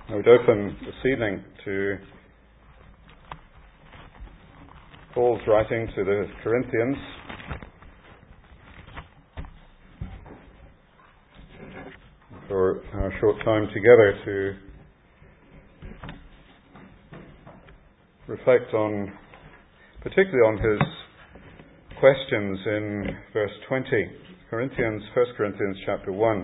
I would open this evening to Paul's writing to the Corinthians. For our short time together to reflect on, particularly on his questions in verse 20, 1 Corinthians chapter 1.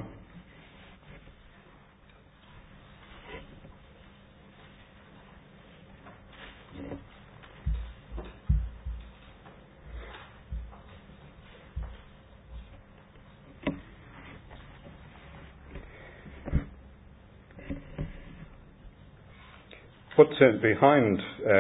What's behind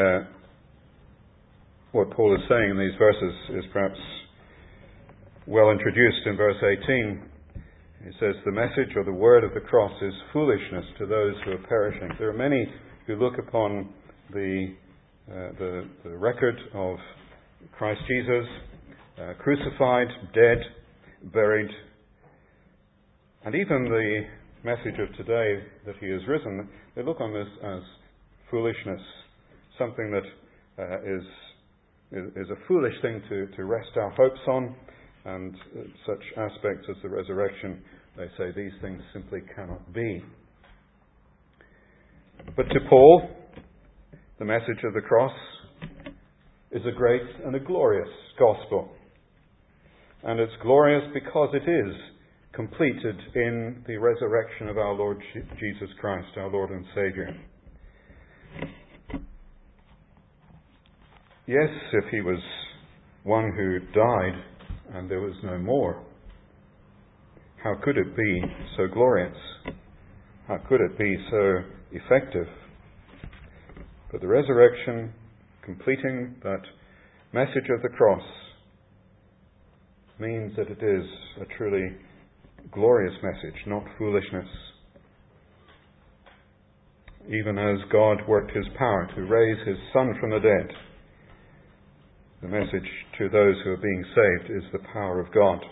what Paul is saying in these verses is perhaps well introduced in verse 18. He says, "The message or the word of the cross is foolishness to those who are perishing." There are many who look upon the record of Christ Jesus, crucified, dead, buried, and even the message of today that he is risen. They look on this as foolishness, something that is a foolish thing to rest our hopes on, and such aspects as the resurrection, they say these things simply cannot be. But to Paul, the message of the cross is a great and a glorious gospel. And it's glorious because it is completed in the resurrection of our Lord Jesus Christ, our Lord and Saviour. Yes, if he was one who died and there was no more, how could it be so glorious? How could it be so effective? But the resurrection, completing that message of the cross, means that it is a truly glorious message, not foolishness. Even as God worked his power to raise his Son from the dead, the message to those who are being saved is the power of God.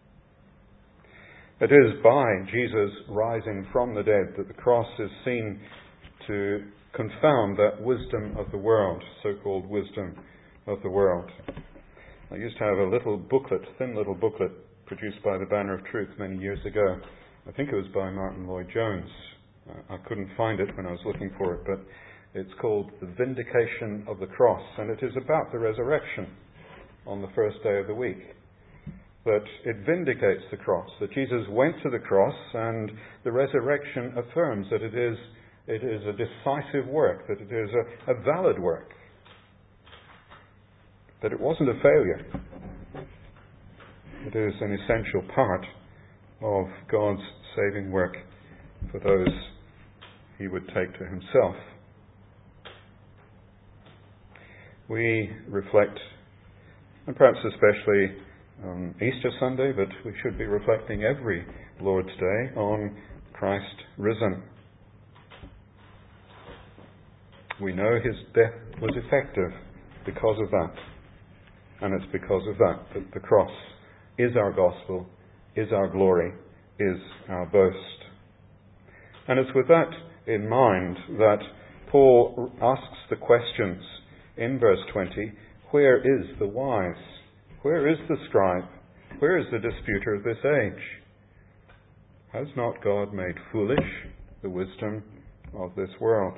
It is by Jesus rising from the dead that the cross is seen to confound that wisdom of the world, so-called wisdom of the world. I used to have a little booklet, thin little booklet, produced by the Banner of Truth many years ago. I think it was by Martin Lloyd-Jones. I couldn't find it when I was looking for it, but it's called The Vindication of the Cross, and it is about the resurrection on the first day of the week. But it vindicates the cross, that Jesus went to the cross, and the resurrection affirms that it is a decisive work, that it is a valid work, that it wasn't a failure. It is an essential part of God's saving work for those he would take to himself. We reflect, and perhaps especially on Easter Sunday, but we should be reflecting every Lord's Day on Christ risen. We know his death was effective because of that. And it's because of that that the cross is our gospel, is our glory, is our boast. And it's with that in mind that Paul asks the questions in verse 20, where is the wise? Where is the scribe? Where is the disputer of this age? Has not God made foolish the wisdom of this world?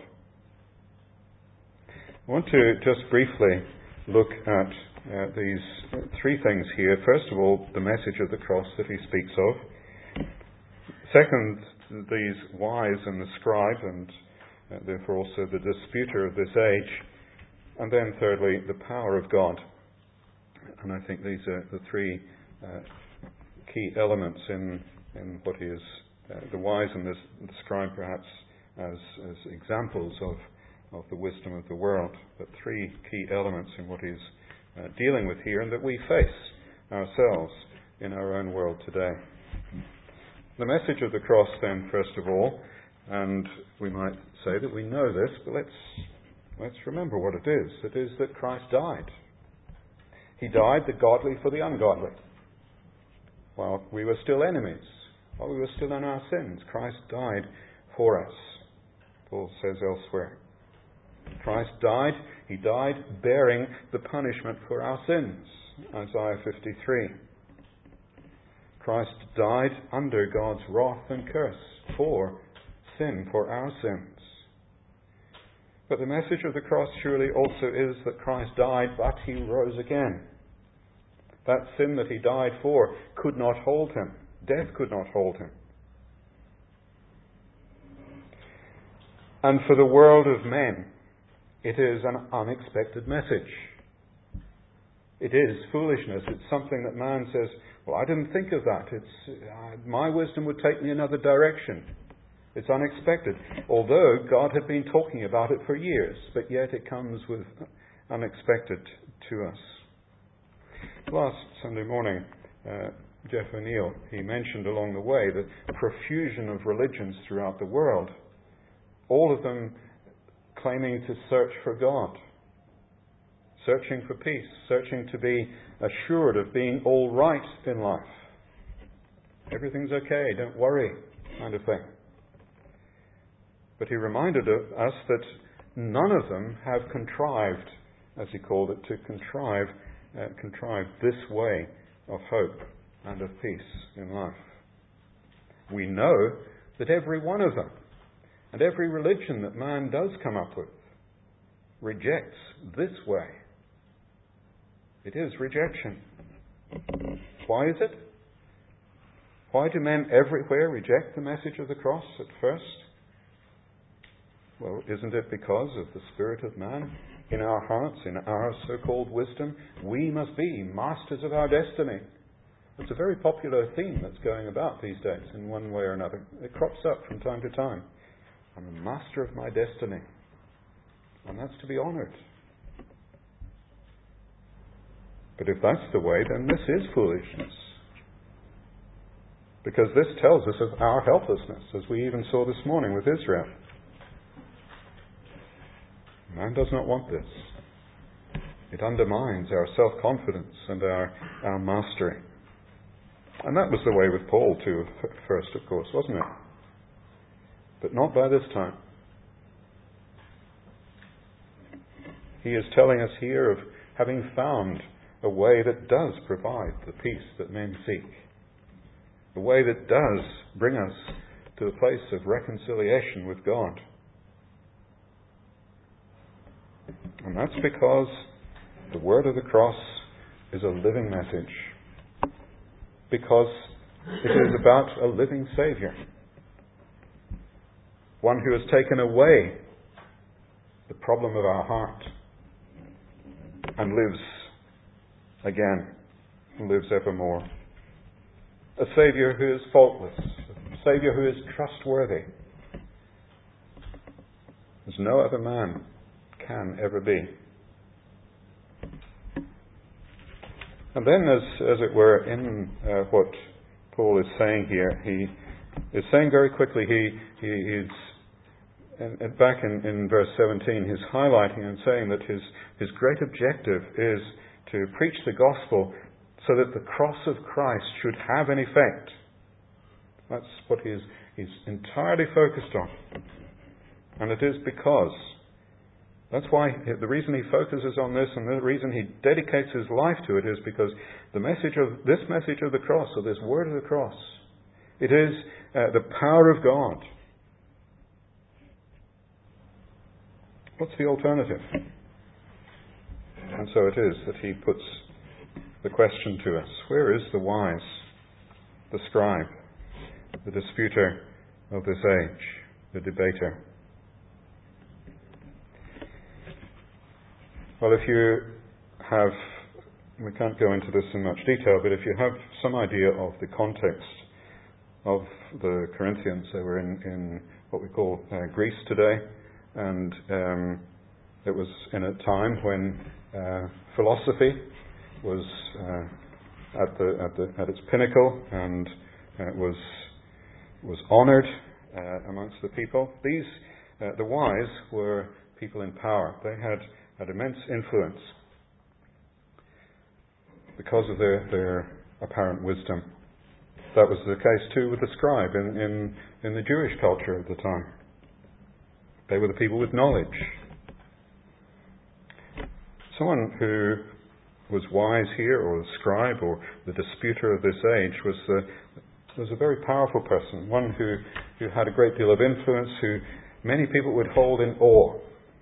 I want to just briefly look at these three things here. First of all, the message of the cross that he speaks of. Second, these wise and the scribe, and therefore also the disputer of this age. And then thirdly, the power of God. And I think these are the three key elements in what he is, the wise and the scribe perhaps as examples of the wisdom of the world. But three key elements in what he's dealing with here, and that we face ourselves in our own world today. The message of the cross then, first of all, and we might say that we know this, but let's remember what it is. It is that Christ died. He died, the godly for the ungodly. While we were still enemies, while we were still in our sins, Christ died for us. Paul says elsewhere. Christ died. He died bearing the punishment for our sins. Isaiah 53. Christ died under God's wrath and curse for sin, for our sins. But the message of the cross surely also is that Christ died, but He rose again. That sin that He died for could not hold Him. Death could not hold Him. And for the world of men, it is an unexpected message. It is foolishness. It's something that man says, well, I didn't think of that. My wisdom would take me another direction. It's unexpected. Although God had been talking about it for years, but yet it comes with unexpected to us. Last Sunday morning, Jeff O'Neill, he mentioned along the way the profusion of religions throughout the world, all of them claiming to search for God, searching for peace, searching to be assured of being all right in life. Everything's okay, don't worry, kind of thing. But he reminded us that none of them have contrived, as he called it, to contrive this way of hope and of peace in life. We know that every one of them, and every religion that man does come up with, rejects this way. It is rejection. Why is it? Why do men everywhere reject the message of the cross at first? Well, isn't it because of the spirit of man in our hearts, in our so-called wisdom? We must be masters of our destiny. It's a very popular theme that's going about these days in one way or another. It crops up from time to time. I'm a master of my destiny. And that's to be honoured. But if that's the way, then this is foolishness. Because this tells us of our helplessness, as we even saw this morning with Israel. Man does not want this. It undermines our self-confidence and our mastery. And that was the way with Paul too, first, of course, wasn't it? But not by this time. He is telling us here of having found a way that does provide the peace that men seek. A way that does bring us to the place of reconciliation with God. And that's because the word of the cross is a living message. Because it is about a living Saviour. One who has taken away the problem of our heart and lives again, and lives evermore. A Saviour who is faultless, a Saviour who is trustworthy, as no other man can ever be. And then, as it were, in what Paul is saying here, he is saying very quickly, he's back in verse 17, he's highlighting and saying that his great objective is to preach the gospel so that the cross of Christ should have an effect. That's what he's entirely focused on. And it is because, that's why the reason he focuses on this and the reason he dedicates his life to it is because this message of the cross, or this word of the cross, it is the power of God. What's the alternative? And so it is that he puts the question to us. Where is the wise, the scribe, the disputer of this age, the debater? Well, if you have, we can't go into this in much detail, but if you have some idea of the context of the Corinthians, they were in what we call Greece today, and it was in a time when philosophy was at its pinnacle and was honoured amongst the people. These the wise were people in power. They had immense influence because of their apparent wisdom. That was the case too with the scribe in the Jewish culture at the time. They were the people with knowledge. Someone who was wise here, or the scribe, or the disputer of this age, was a very powerful person, one who had a great deal of influence, who many people would hold in awe.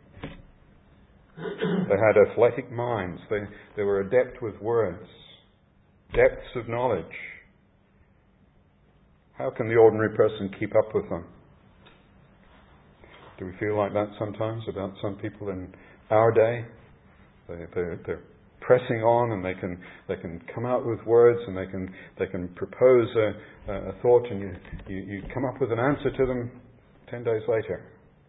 They had athletic minds. They were adept with words, depths of knowledge. How can the ordinary person keep up with them? Do we feel like that sometimes about some people in our day? They're pressing on, and they can come out with words, and they can propose a thought, and you come up with an answer to them 10 days later.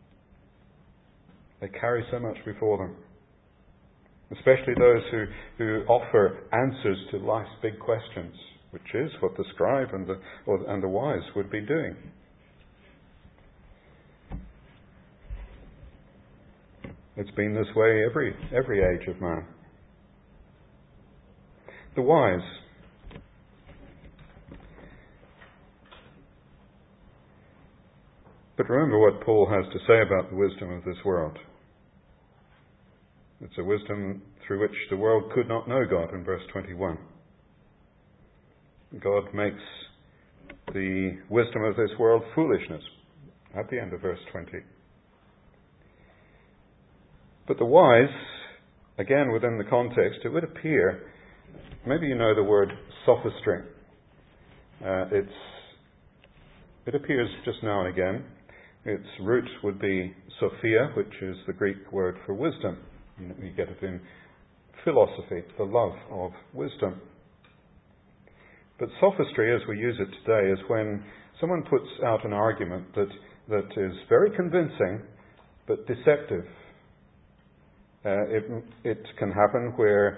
They carry so much before them. Especially those who offer answers to life's big questions, which is what the scribe and the wise would be doing. It's been this way every age of man. The wise. But remember what Paul has to say about the wisdom of this world. It's a wisdom through which the world could not know God in verse 21. God makes the wisdom of this world foolishness at the end of verse 20. But the wise, again within the context, it would appear, maybe you know the word sophistry. It appears just now and again. Its root would be Sophia, which is the Greek word for wisdom. You get it in philosophy, the love of wisdom. But sophistry, as we use it today, is when someone puts out an argument that is very convincing but deceptive. It can happen where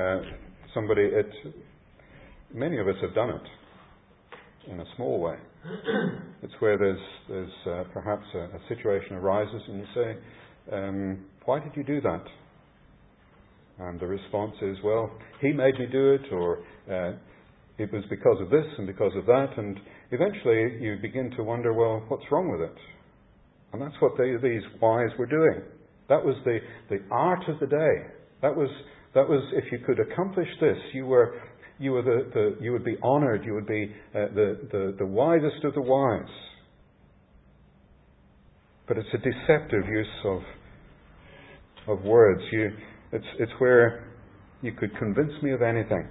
many of us have done it in a small way. It's where there's perhaps a situation arises and you say, why did you do that? And the response is, well, he made me do it, or it was because of this and because of that, and eventually you begin to wonder, well, what's wrong with it? And that's what these wise were doing. That was the art of the day. That was if you could accomplish this, you would be honoured. You would be the wisest of the wise. But it's a deceptive use of words. It's where you could convince me of anything.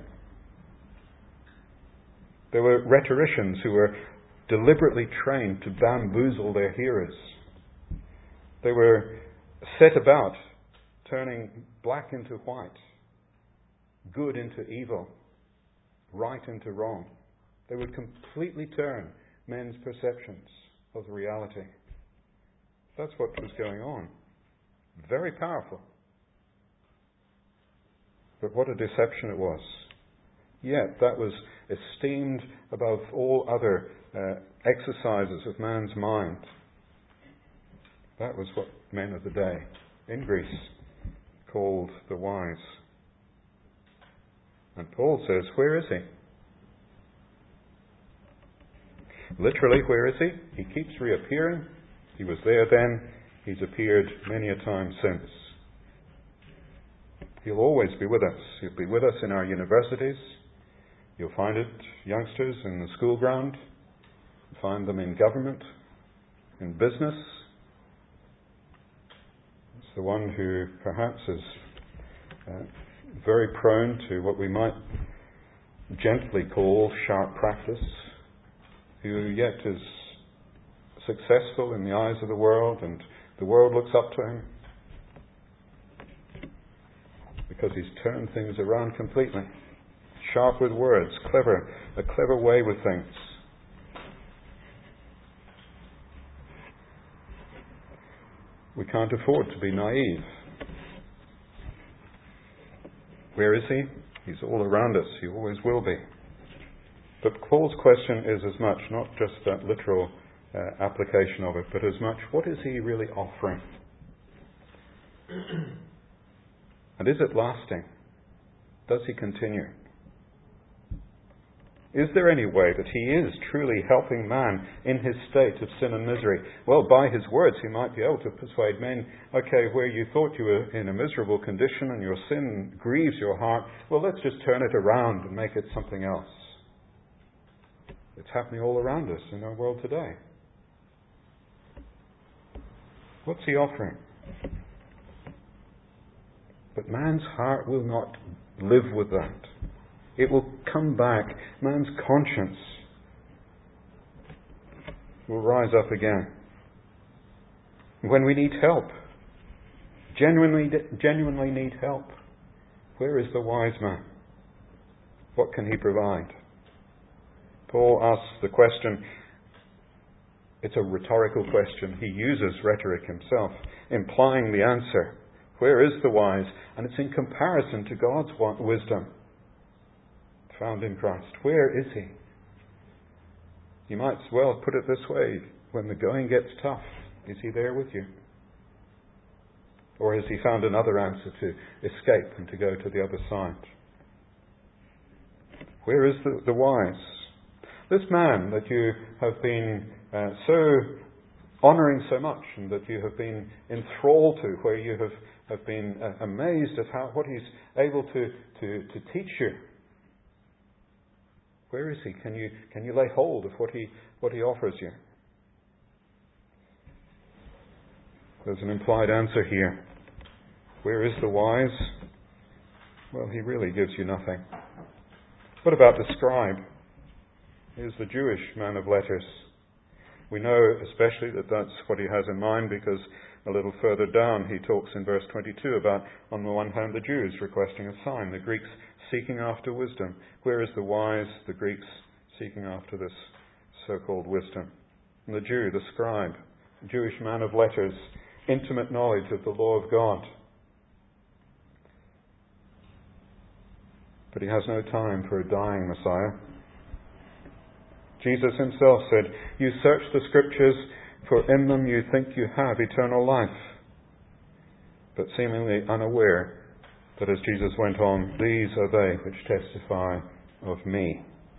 There were rhetoricians who were deliberately trained to bamboozle their hearers. They were set about turning black into white, good into evil, right into wrong. They would completely turn men's perceptions of reality. That's what was going on. Very powerful. But what a deception it was. Yet that was esteemed above all other exercises of man's mind. That was what men of the day in Greece called the wise. And Paul says, where is he? Literally, where is he? He keeps reappearing. He was there then. He's appeared many a time since. He'll always be with us. He'll be with us in our universities. You'll find it, youngsters, in the school ground. You'll find them in government, in business. It's the one who perhaps is very prone to what we might gently call sharp practice, who yet is successful in the eyes of the world, and the world looks up to him because he's turned things around completely. Sharp with words, a clever way with things. We can't afford to be naive. Where is he? He's all around us. He always will be. But Paul's question is as much, not just that literal application of it, but as much, what is he really offering? And is it lasting? Does he continue? Is there any way that he is truly helping man in his state of sin and misery? Well, by his words, he might be able to persuade men, okay, where you thought you were in a miserable condition and your sin grieves your heart, well, let's just turn it around and make it something else. It's happening all around us in our world today. What's he offering? But man's heart will not live with that. It will come back. Man's conscience will rise up again. When we need help, genuinely need help, where is the wise man? What can he provide? Paul asks the question. It's a rhetorical question. He uses rhetoric himself, implying the answer. Where is the wise? And it's in comparison to God's wisdom found in Christ. Where is he? You might as well put it this way. When the going gets tough, is he there with you? Or has he found another answer to escape and to go to the other side? Where is the wise? This man that you have been so honouring so much, and that you have been enthralled to, where you have been amazed at what he's able to teach you. Where is he? Can you lay hold of what he offers you? There's an implied answer here. Where is the wise? Well, he really gives you nothing. What about the scribe? He's the Jewish man of letters. We know especially that that's what he has in mind, because a little further down he talks in verse 22 about, on the one hand, the Jews requesting a sign, the Greeks seeking after wisdom. Where is the wise? The Greeks seeking after this so-called wisdom. And the Jew, the scribe, Jewish man of letters, intimate knowledge of the law of God. But he has no time for a dying Messiah. Jesus himself said, "You search the Scriptures, for in them you think you have eternal life," but seemingly unaware that, as Jesus went on, "These are they which testify of me."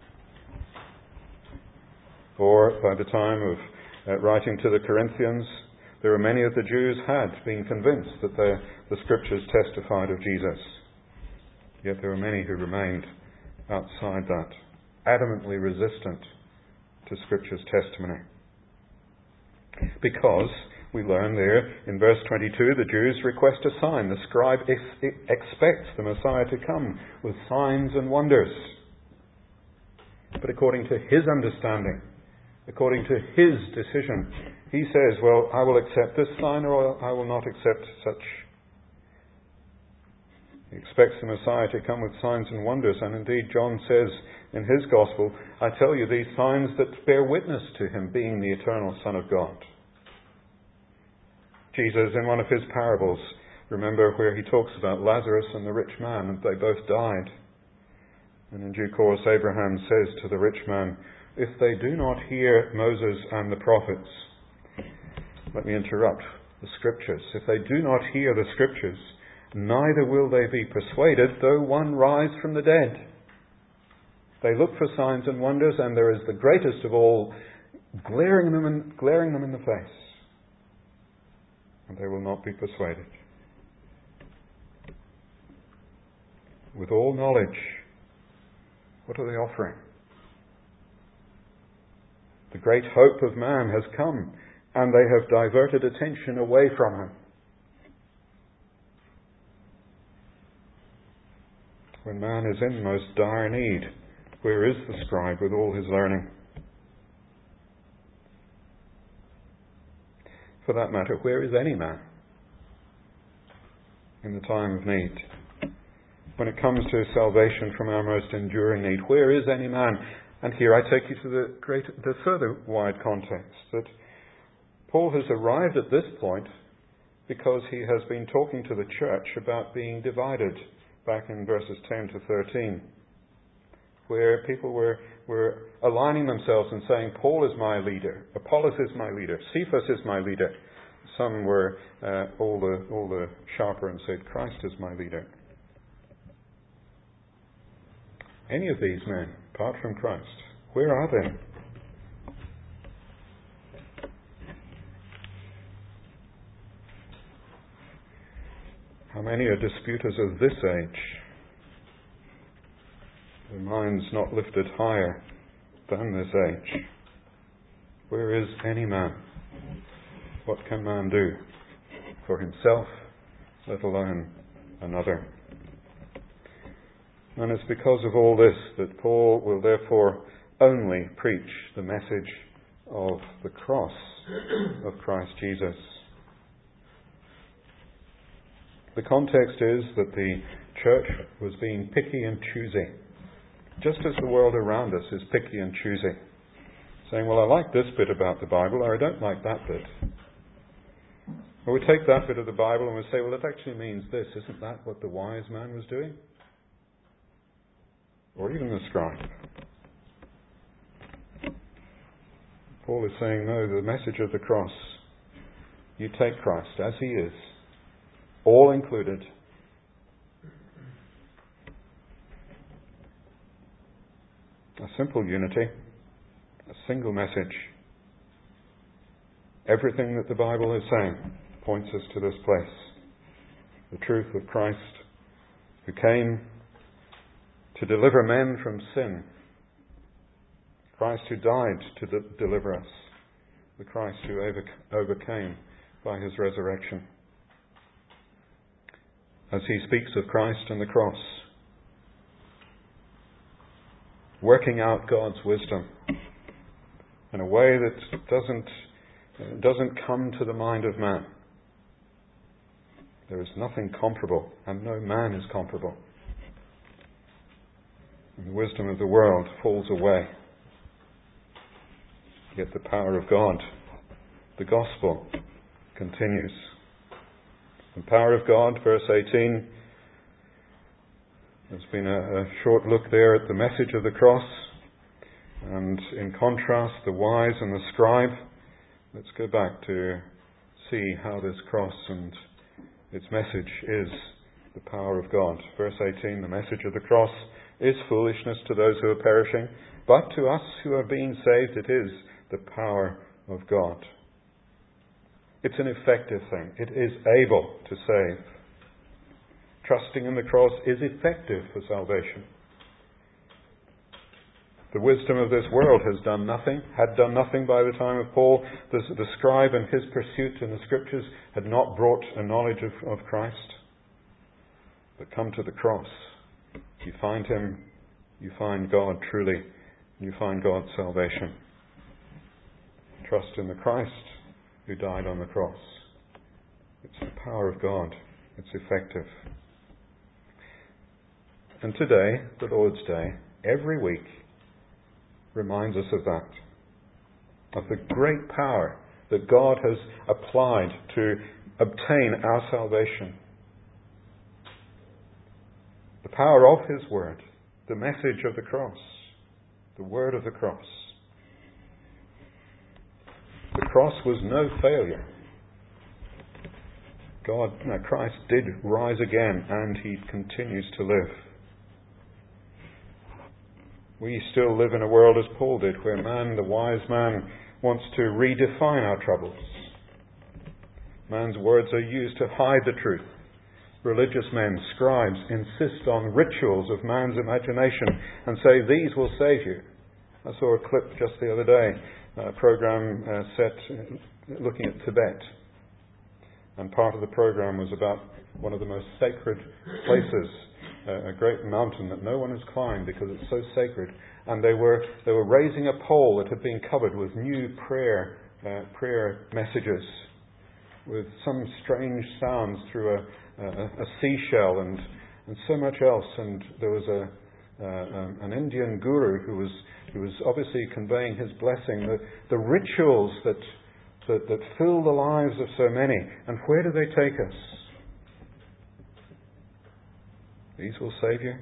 For by the time of writing to the Corinthians, there were many of the Jews had been convinced that the Scriptures testified of Jesus. Yet there were many who remained outside that, adamantly resistant to Scripture's testimony. Because, we learn there in verse 22, the Jews request a sign. The scribe expects the Messiah to come with signs and wonders. But according to his understanding, according to his decision, he says, well, I will accept this sign or I will not accept such. He expects the Messiah to come with signs and wonders, and indeed John says in his Gospel, I tell you these signs that bear witness to him being the eternal Son of God. Jesus, in one of his parables, remember where he talks about Lazarus and the rich man, and they both died. And in due course Abraham says to the rich man, if they do not hear Moses and the prophets, let me interrupt, the Scriptures, if they do not hear the Scriptures, neither will they be persuaded, though one rise from the dead. They look for signs and wonders, and there is the greatest of all, glaring them in the face, and they will not be persuaded. With all knowledge, what are they offering? The great hope of man has come, and they have diverted attention away from him. When man is in most dire need, where is the scribe with all his learning? For that matter, where is any man in the time of need? When it comes to salvation from our most enduring need, where is any man? And here I take you to the further wide context, that Paul has arrived at this point because he has been talking to the church about being divided back in verses 10 to 13, where people were aligning themselves and saying, Paul is my leader, Apollos is my leader, Cephas is my leader. Some were all the sharper and said, Christ is my leader. any of these men apart from Christ? Where are they? How many are disputers of this age? Their minds not lifted higher than this age. Where is any man? What can man do for himself, let alone another? And it's because of all this that Paul will therefore only preach the message of the cross of Christ Jesus. The context is that the church was being picky and choosy, just as the world around us is picky and choosy, saying, well, I like this bit about the Bible, or I don't like that bit. Or we take that bit of the Bible and we say, well, it actually means this. Isn't that what the wise man was doing? Or even the scribe. Paul is saying, no, the message of the cross, you take Christ as he is, all included. A simple unity, a single message. Everything that the Bible is saying points us to this place. The truth of Christ, who came to deliver men from sin. Christ who died to deliver us. The Christ who overcame by his resurrection. As he speaks of Christ and the cross, working out God's wisdom in a way that doesn't come to the mind of man. There is nothing comparable, and no man is comparable. And the wisdom of the world falls away. Yet the power of God, the gospel, continues. The power of God, verse 18. There's been a short look there at the message of the cross. And in contrast, the wise and the scribe. Let's go back to see how this cross and its message is the power of God. Verse 18, the message of the cross is foolishness to those who are perishing, but to us who are being saved it is the power of God. It's an effective thing. It is able to save. Trusting in the cross is effective for salvation. The wisdom of this world had done nothing by the time of Paul. The scribe and his pursuit in the scriptures had not brought a knowledge of Christ. But come to the cross. You find him, you find God truly, you find God's salvation. Trust in the Christ who died on the cross. It's the power of God. It's effective. And today, the Lord's Day, every week, reminds us of that. Of the great power that God has applied to obtain our salvation. The power of his word. The message of the cross. The word of the cross. The cross was no failure. Christ did rise again, and he continues to live. We still live in a world as Paul did, where man, the wise man, wants to redefine our troubles. Man's words are used to hide the truth. Religious men, scribes, insist on rituals of man's imagination and say, these will save you. I saw a clip just the other day, a program set looking at Tibet. And part of the program was about one of the most sacred places, a great mountain that no one has climbed because it's so sacred. And they were raising a pole that had been covered with new prayer messages, with some strange sounds through a seashell and so much else. And there was an Indian guru who was obviously conveying his blessing. The rituals that fill the lives of so many. And where do they take us? These will save you.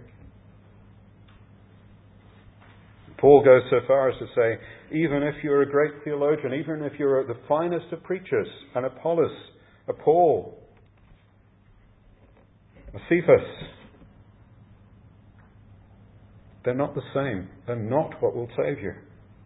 Paul goes so far as to say, even if you're a great theologian, even if you're the finest of preachers, an Apollos, a Paul, a Cephas, They're not the same. They're not what will save you.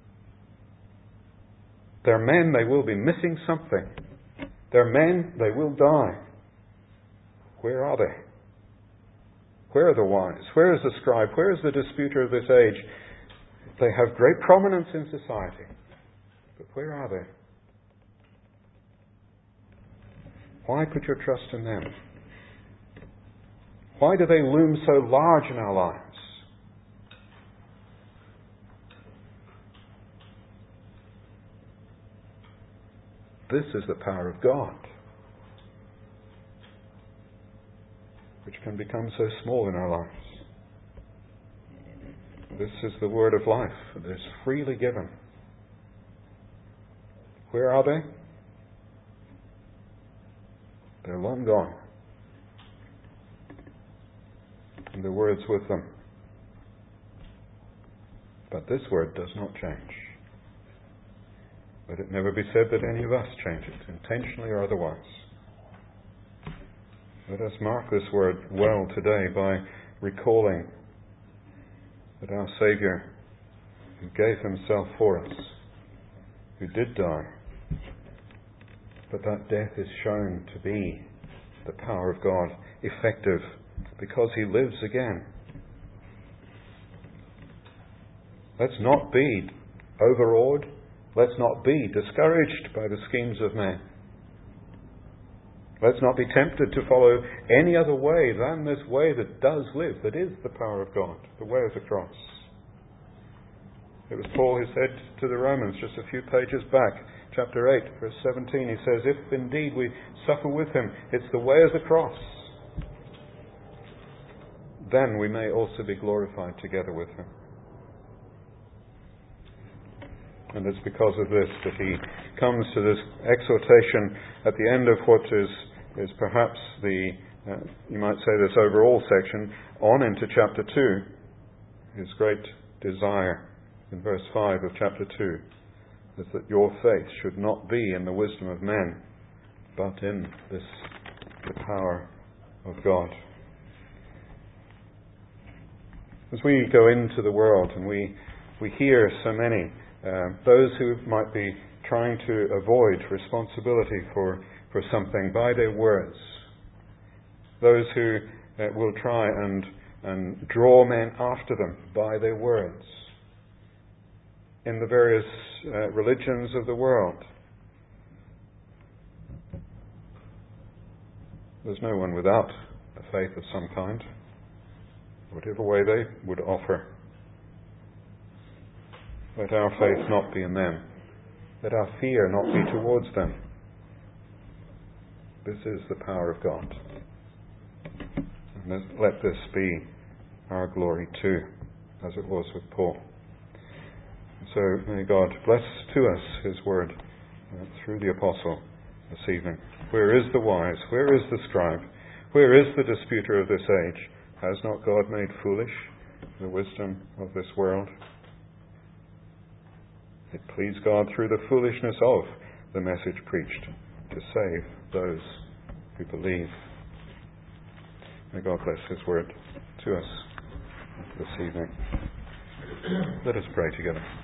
They're men, they will be missing something. They're men, they will die. Where are they? Where are the wise? Where is the scribe? Where is the disputer of this age? They have great prominence in society. But where are they? Why put your trust in them? Why do they loom so large in our lives? This is the power of God, which can become so small in our lives. This is the word of life that is freely given. Where are they? They're long gone. And the word's with them. But this word does not change. Let it never be said that any of us change it, intentionally or otherwise. Let us mark this word well today by recalling that our Saviour, who gave himself for us, who did die, but that death is shown to be the power of God, effective, because he lives again. Let's not be overawed. Let's not be discouraged by the schemes of man. Let's not be tempted to follow any other way than this way that does live, that is the power of God, the way of the cross. It was Paul who said to the Romans just a few pages back, chapter 8, verse 17, he says, if indeed we suffer with him, it's the way of the cross. Then we may also be glorified together with him. And it's because of this that he comes to this exhortation at the end of what is perhaps the, you might say this overall section, on into chapter 2. His great desire in verse 5 of chapter 2 is that your faith should not be in the wisdom of men, but in the power of God. As we go into the world and we hear so many, those who might be trying to avoid responsibility for something by their words, those who will try and draw men after them by their words, in the various religions of the world, there's no one without a faith of some kind, whatever way they would offer. Let our faith not be in them. Let our fear not be towards them. This is the power of God. And let this be our glory too, as it was with Paul. So may God bless to us his word through the apostle this evening. Where is the wise? Where is the scribe? Where is the disputer of this age? Has not God made foolish the wisdom of this world? It pleased God through the foolishness of the message preached to save those who believe. May God bless his word to us this evening. Let us pray together.